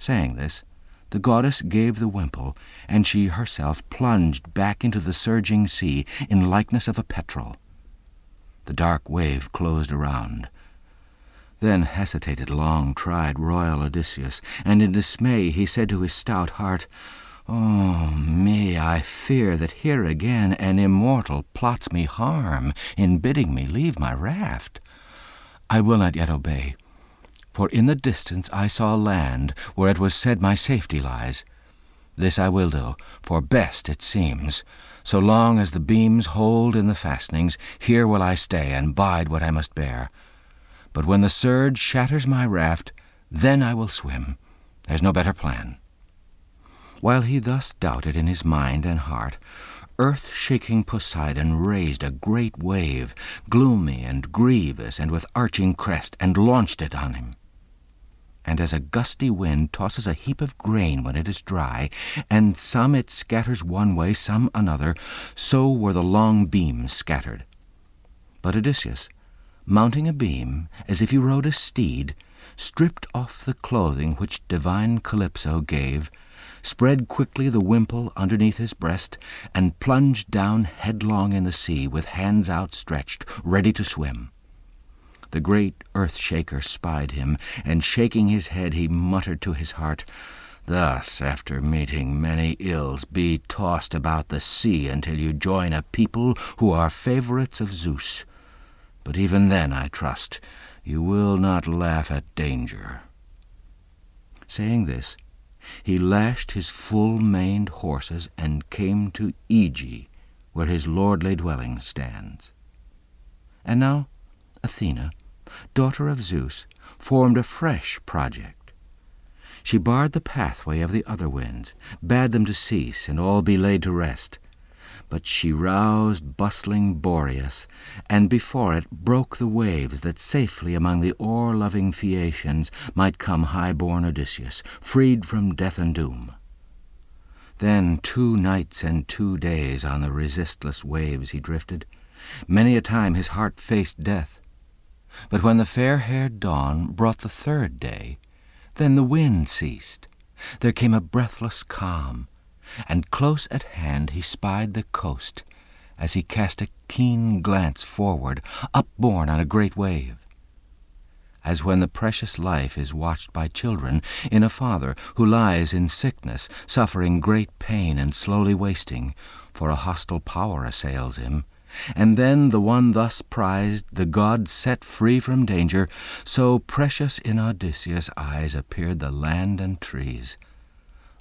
Saying this, the goddess gave the wimple, and she herself plunged back into the surging sea in likeness of a petrel. The dark wave closed around. Then hesitated long-tried royal Odysseus, and in dismay he said to his stout heart, "Oh me, I fear that here again an immortal plots me harm in bidding me leave my raft. I will not yet obey, for in the distance I saw land where it was said my safety lies. This I will do, for best it seems. So long as the beams hold in the fastenings, here will I stay and bide what I must bear. But when the surge shatters my raft, then I will swim. There's no better plan." While he thus doubted in his mind and heart, earth-shaking Poseidon raised a great wave, gloomy and grievous and with arching crest, and launched it on him. And as a gusty wind tosses a heap of grain when it is dry, and some it scatters one way, some another, so were the long beams scattered. But Odysseus, mounting a beam, as if he rode a steed, stripped off the clothing which divine Calypso gave, spread quickly the wimple underneath his breast, and plunged down headlong in the sea with hands outstretched, ready to swim. The great earth-shaker spied him, and shaking his head he muttered to his heart, "Thus, after meeting many ills, be tossed about the sea until you join a people who are favourites of Zeus. But even then, I trust, you will not laugh at danger." Saying this, he lashed his full-maned horses and came to Aegae, where his lordly dwelling stands. And now Athena, daughter of Zeus, formed a fresh project. She barred the pathway of the other winds, bade them to cease and all be laid to rest. But she roused bustling Boreas, and before it broke the waves that safely among the oar-loving Phaeacians might come high-born Odysseus, freed from death and doom. Then 2 nights and 2 days on the resistless waves he drifted. Many a time his heart faced death. But when the fair-haired dawn brought the 3rd day, then the wind ceased. There came a breathless calm, and close at hand he spied the coast, as he cast a keen glance forward, upborne on a great wave. As when the precious life is watched by children in a father who lies in sickness, suffering great pain and slowly wasting, for a hostile power assails him, and then the one thus prized, the god set free from danger, so precious in Odysseus' eyes appeared the land and trees,